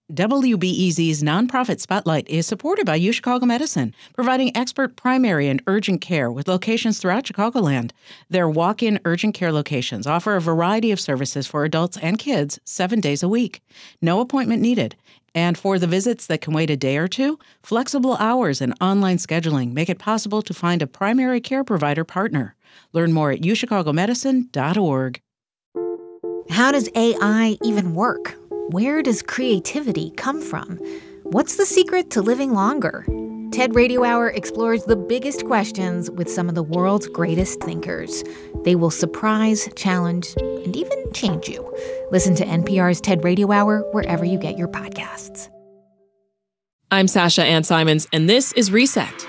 WBEZ's nonprofit Spotlight is supported by UChicago Medicine, providing expert primary and urgent care with locations throughout Chicagoland. Their walk-in urgent care locations offer a variety of services for adults and kids 7 days a week. No appointment needed. And for the visits that can wait a day or two, flexible hours and online scheduling make it possible to find a primary care provider partner. Learn more at uchicago.org. How does AI even work? Where does creativity come from? What's the secret to living longer? TED Radio Hour explores the biggest questions with some of the world's greatest thinkers. They will surprise, challenge, and even change you. Listen to NPR's TED Radio Hour wherever you get your podcasts. I'm Sasha Ann Simons, and this is Reset.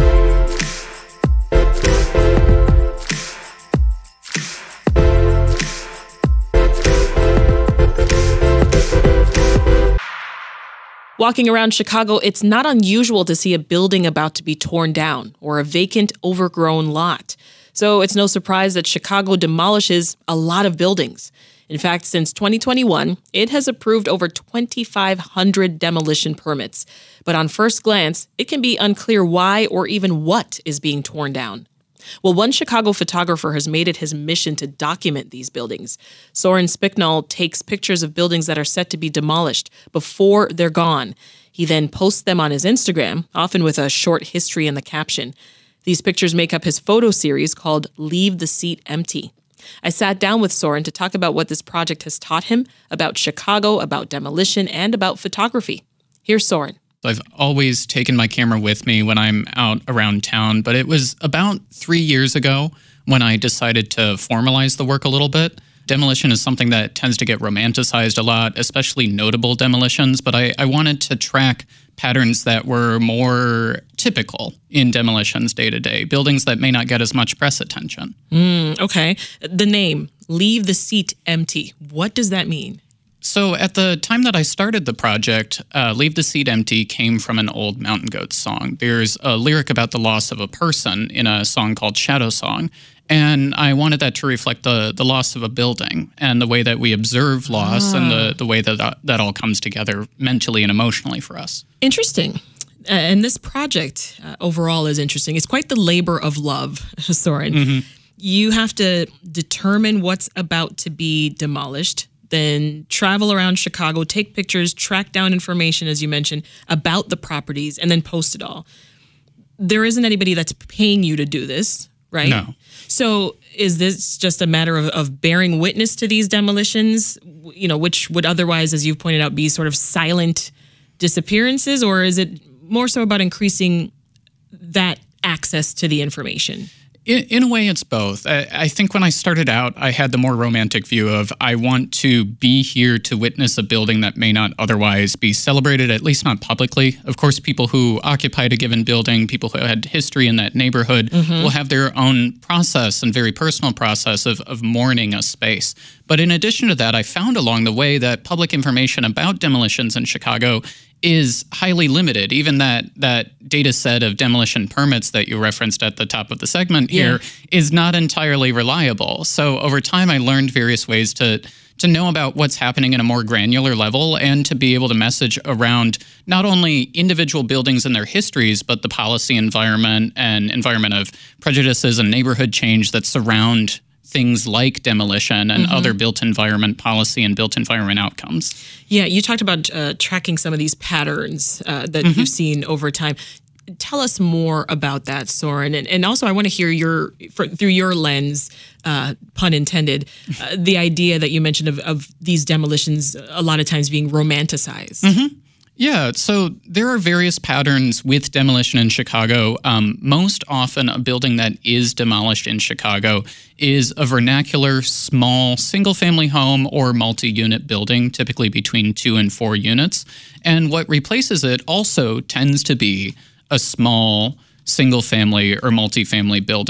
Walking around Chicago, it's not unusual to see a building about to be torn down or a vacant, overgrown lot. So it's no surprise that Chicago demolishes a lot of buildings. In fact, since 2021, it has approved over 2,500 demolition permits. But on first glance, it can be unclear why or even what is being torn down. Well, one Chicago photographer has made it his mission to document these buildings. Soren Spicknall takes pictures of buildings that are set to be demolished before they're gone. He then posts them on his Instagram, often with a short history in the caption. These pictures make up his photo series called Leave the Seat Empty. I sat down with Soren to talk about what this project has taught him, about Chicago, about demolition, and about photography. Here's Soren. I've always taken my camera with me when I'm out around town, but it was about 3 years ago when I decided to formalize the work a little bit. Demolition is something that tends to get romanticized a lot, especially notable demolitions, but I wanted to track patterns that were more typical in demolitions day to day, buildings that may not get as much press attention. Okay. The name, Leave the Seat Empty. What does that mean? So at the time that I started the project, Leave the Seat Empty came from an old Mountain Goats song. There's a lyric about the loss of a person in a song called Shadow Song. And I wanted that to reflect the loss of a building and the way that we observe loss and the way that all comes together mentally and emotionally for us. Interesting. And this project overall is interesting. It's quite the labor of love, Soren. Mm-hmm. You have to determine what's about to be demolished, then travel around Chicago, take pictures, track down information, as you mentioned, about the properties, and then post it all. There isn't anybody that's paying you to do this, right? No. So is this just a matter of bearing witness to these demolitions, you know, which would otherwise, as you've pointed out, be sort of silent disappearances, or is it more so about increasing that access to the information? In a way, it's both. I think when I started out, I had the more romantic view of I want to be here to witness a building that may not otherwise be celebrated, at least not publicly. Of course, people who occupied a given building, people who had history in that neighborhood will have their own process and very personal process of mourning a space. But in addition to that, I found along the way that public information about demolitions in Chicago is highly limited. Even that data set of demolition permits that you referenced at the top of the segment here is not entirely reliable. So over time, I learned various ways to know about what's happening in a more granular level and to be able to message around not only individual buildings and their histories, but the policy environment and environment of prejudices and neighborhood change that surround things like demolition and other built environment policy and built environment outcomes. Yeah, you talked about tracking some of these patterns that you've seen over time. Tell us more about that, Soren. And also I want to hear through your lens, pun intended, the idea that you mentioned of these demolitions a lot of times being romanticized. Mm-hmm. Yeah, so there are various patterns with demolition in Chicago. Most often, a building that is demolished in Chicago is a vernacular, small, single-family home or multi-unit building, typically between 2 and 4 units. And what replaces it also tends to be a small, single-family or multi-family building.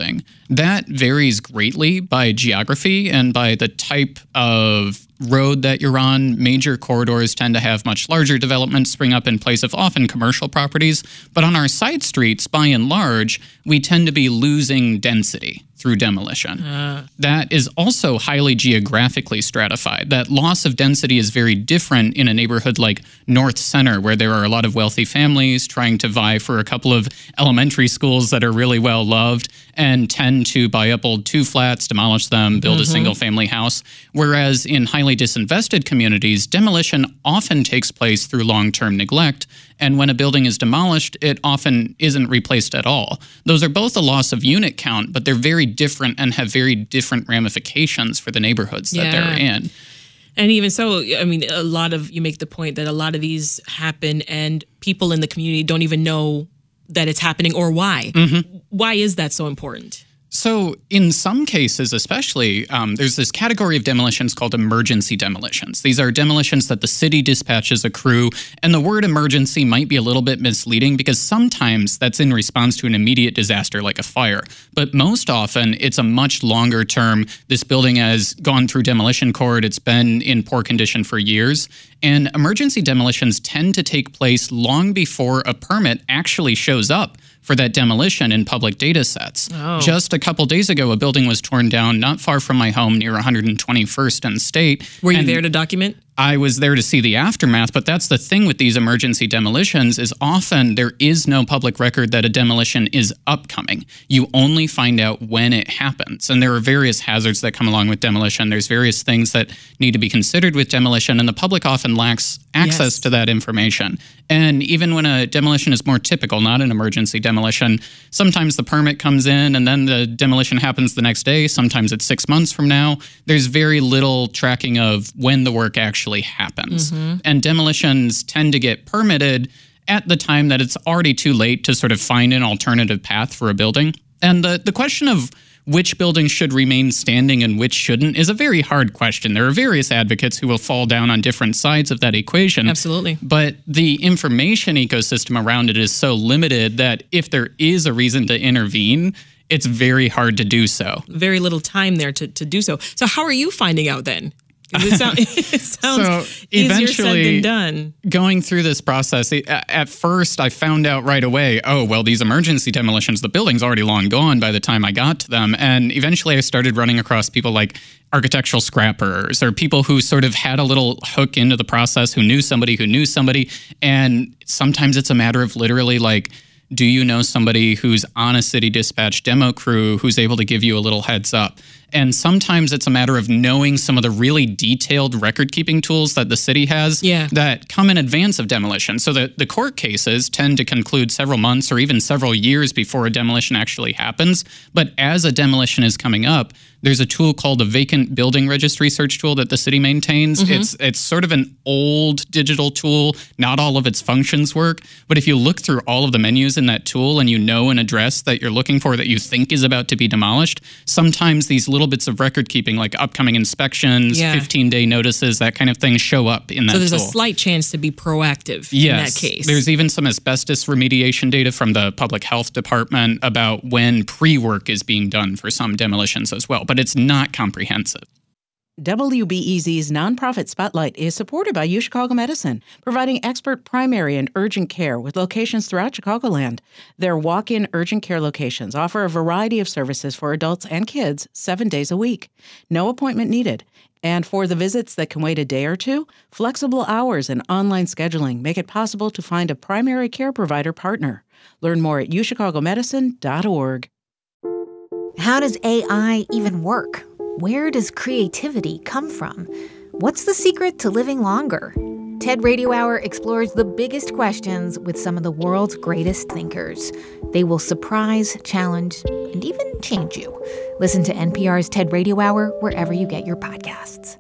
That varies greatly by geography and by the type of road that you're on. Major corridors tend to have much larger developments spring up in place of often commercial properties. But on our side streets, by and large, we tend to be losing density through demolition. That is also highly geographically stratified. That loss of density is very different in a neighborhood like North Center, where there are a lot of wealthy families trying to vie for a couple of elementary schools that are really well loved and tend to buy up old two-flats, demolish them, build a single-family house. Whereas in highly disinvested communities, demolition often takes place through long-term neglect, and when a building is demolished, it often isn't replaced at all. Those are both a loss of unit count, but they're very different and have very different ramifications for the neighborhoods that they're in. And even so, I mean, you make the point that a lot of these happen and people in the community don't even know that it's happening or why. Why is that so important? So in some cases, especially, there's this category of demolitions called emergency demolitions. These are demolitions that the city dispatches a crew, and the word emergency might be a little bit misleading because sometimes that's in response to an immediate disaster like a fire. But most often, it's a much longer term. This building has gone through demolition court. It's been in poor condition for years. And emergency demolitions tend to take place long before a permit actually shows up for that demolition in public data sets. Just a couple days ago, a building was torn down not far from my home near 121st and State. Were you there to document? I was there to see the aftermath, but that's the thing with these emergency demolitions is often there is no public record that a demolition is upcoming. You only find out when it happens. And there are various hazards that come along with demolition. There's various things that need to be considered with demolition, and the public often lacks access to that information. And even when a demolition is more typical, not an emergency demolition, sometimes the permit comes in and then the demolition happens the next day. Sometimes it's 6 months from now. There's very little tracking of when the work actually happens. And demolitions tend to get permitted at the time that it's already too late to sort of find an alternative path for a building. And the question of which buildings should remain standing and which shouldn't is a very hard question. There are various advocates who will fall down on different sides of that equation. Absolutely. But the information ecosystem around it is so limited that if there is a reason to intervene, it's very hard to do so. Very little time there to do so. So how are you finding out then? It sounds so easier said than done. Going through this process, at first I found out right away, these emergency demolitions, the building's already long gone by the time I got to them. And eventually I started running across people like architectural scrappers or people who sort of had a little hook into the process, who knew somebody who knew somebody. And sometimes it's a matter of literally like, do you know somebody who's on a city dispatch demo crew who's able to give you a little heads up? And sometimes it's a matter of knowing some of the really detailed record-keeping tools that the city has that come in advance of demolition. So the court cases tend to conclude several months or even several years before a demolition actually happens. But as a demolition is coming up, there's a tool called a vacant building registry search tool that the city maintains. It's sort of an old digital tool. Not all of its functions work. But if you look through all of the menus in that tool and you know an address that you're looking for that you think is about to be demolished, sometimes these little bits of record keeping like upcoming inspections, 15-day notices, that kind of thing show up in that tool. So there's a slight chance to be proactive in that case. There's even some asbestos remediation data from the public health department about when pre-work is being done for some demolitions as well. But it's not comprehensive. WBEZ's nonprofit Spotlight is supported by UChicago Medicine, providing expert primary and urgent care with locations throughout Chicagoland. Their walk-in urgent care locations offer a variety of services for adults and kids 7 days a week. No appointment needed. And for the visits that can wait a day or two, flexible hours and online scheduling make it possible to find a primary care provider partner. Learn more at uChicagoMedicine.org. How does AI even work? Where does creativity come from? What's the secret to living longer? TED Radio Hour explores the biggest questions with some of the world's greatest thinkers. They will surprise, challenge, and even change you. Listen to NPR's TED Radio Hour wherever you get your podcasts.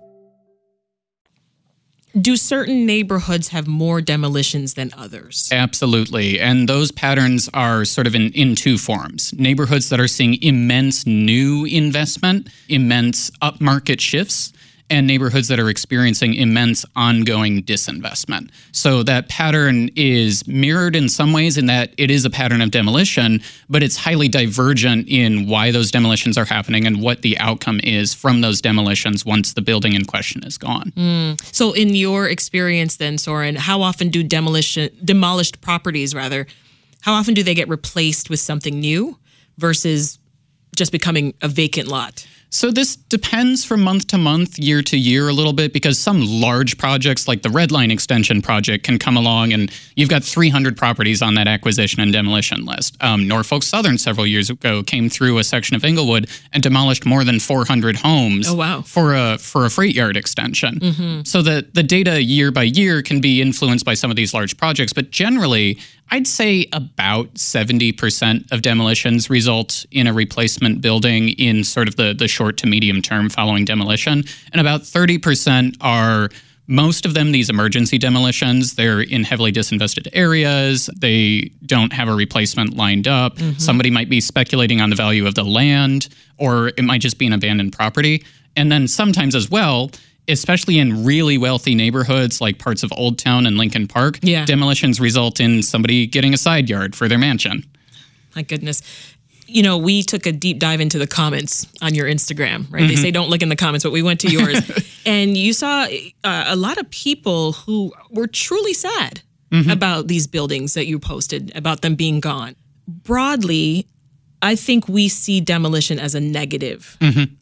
Do certain neighborhoods have more demolitions than others? Absolutely. And those patterns are sort of in two forms. Neighborhoods that are seeing immense new investment, immense upmarket shifts, and neighborhoods that are experiencing immense ongoing disinvestment. So that pattern is mirrored in some ways in that it is a pattern of demolition, but it's highly divergent in why those demolitions are happening and what the outcome is from those demolitions once the building in question is gone. So in your experience then, Soren, how often do demolished properties, how often do they get replaced with something new versus just becoming a vacant lot? So this depends from month to month, year to year a little bit, because some large projects like the Red Line Extension project can come along and you've got 300 properties on that acquisition and demolition list. Norfolk Southern several years ago came through a section of Inglewood and demolished more than 400 homes for a freight yard extension. So the data year by year can be influenced by some of these large projects, but generally I'd say about 70% of demolitions result in a replacement building in sort of the short to medium term following demolition. And about 30% are, most of them, these emergency demolitions. They're in heavily disinvested areas. They don't have a replacement lined up. Somebody might be speculating on the value of the land, or it might just be an abandoned property. And then sometimes as well, especially in really wealthy neighborhoods like parts of Old Town and Lincoln Park, demolitions result in somebody getting a side yard for their mansion. My goodness. You know, we took a deep dive into the comments on your Instagram, right? They say don't look in the comments, but we went to yours. And you saw a lot of people who were truly sad about these buildings that you posted, about them being gone. Broadly, I think we see demolition as a negative.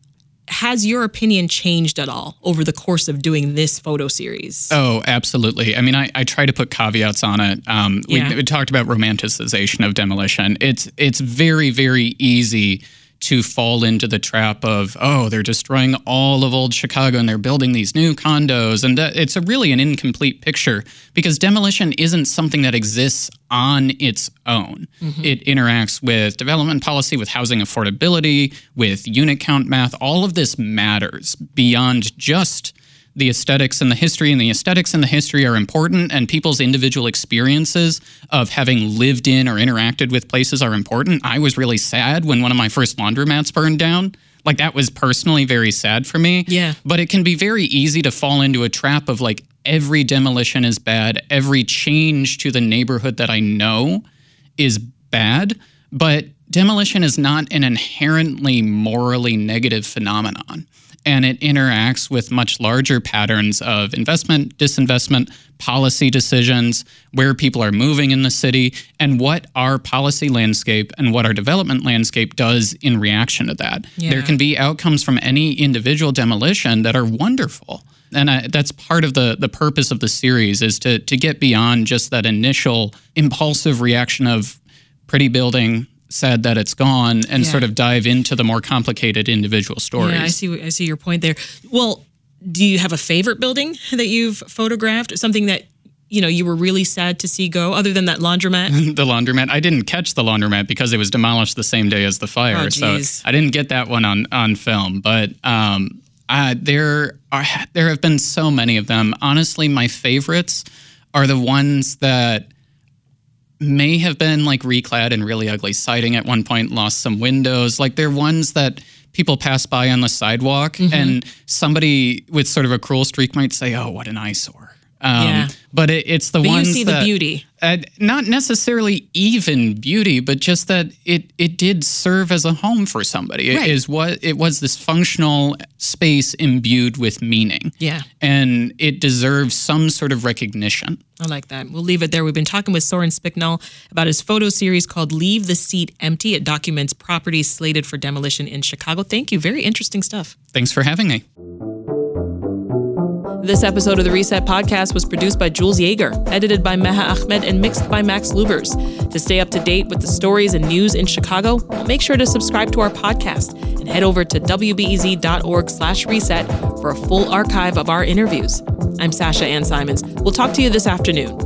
Has your opinion changed at all over the course of doing this photo series? Oh, absolutely. I mean, I try to put caveats on it. We talked about romanticization of demolition. It's very, very easy to fall into the trap of, oh, they're destroying all of old Chicago and they're building these new condos. And it's really an incomplete picture because demolition isn't something that exists on its own. It interacts with development policy, with housing affordability, with unit count math. All of this matters beyond just the aesthetics and the history, and the aesthetics and the history are important, and people's individual experiences of having lived in or interacted with places are important. I was really sad when one of my first laundromats burned down. Like, that was personally very sad for me. Yeah. But it can be very easy to fall into a trap of like, every demolition is bad, every change to the neighborhood that I know is bad. But demolition is not an inherently morally negative phenomenon. And it interacts with much larger patterns of investment, disinvestment, policy decisions, where people are moving in the city, and what our policy landscape and what our development landscape does in reaction to that. There can be outcomes from any individual demolition that are wonderful. And that's part of the purpose of the series, is to get beyond just that initial impulsive reaction of pretty building, sad that it's gone, and sort of dive into the more complicated individual stories. Yeah, I see your point there. Well, do you have a favorite building that you've photographed? Something that, you were really sad to see go, other than that laundromat? The laundromat. I didn't catch the laundromat because it was demolished the same day as the fire. So I didn't get that one on film. But there have been so many of them. Honestly, my favorites are the ones that may have been like reclad in really ugly siding at one point, lost some windows. Like, they're ones that people pass by on the sidewalk and somebody with sort of a cruel streak might say, oh, what an eyesore. But it's the ones you see that, the beauty. Not necessarily even beauty, but just that it did serve as a home for somebody. It was this functional space imbued with meaning. Yeah. And it deserves some sort of recognition. I like that. We'll leave it there. We've been talking with Soren Spicknall about his photo series called Leave the Seat Empty. It documents properties slated for demolition in Chicago. Thank you. Very interesting stuff. Thanks for having me. This episode of the Reset Podcast was produced by Jules Yeager, edited by Meha Ahmed, and mixed by Max Lubers. To stay up to date with the stories and news in Chicago, make sure to subscribe to our podcast and head over to wbez.org/reset for a full archive of our interviews. I'm Sasha Ann Simons. We'll talk to you this afternoon.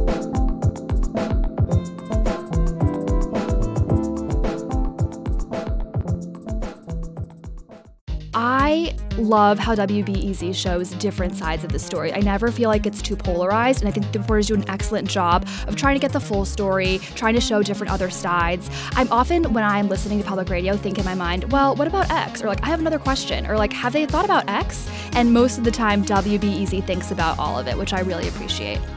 I love how WBEZ shows different sides of the story. I never feel like it's too polarized, and I think the reporters do an excellent job of trying to get the full story, trying to show different other sides. I'm often, when I'm listening to public radio, think in my mind, well, what about X? Or like, I have another question. Or like, have they thought about X? And most of the time, WBEZ thinks about all of it, which I really appreciate.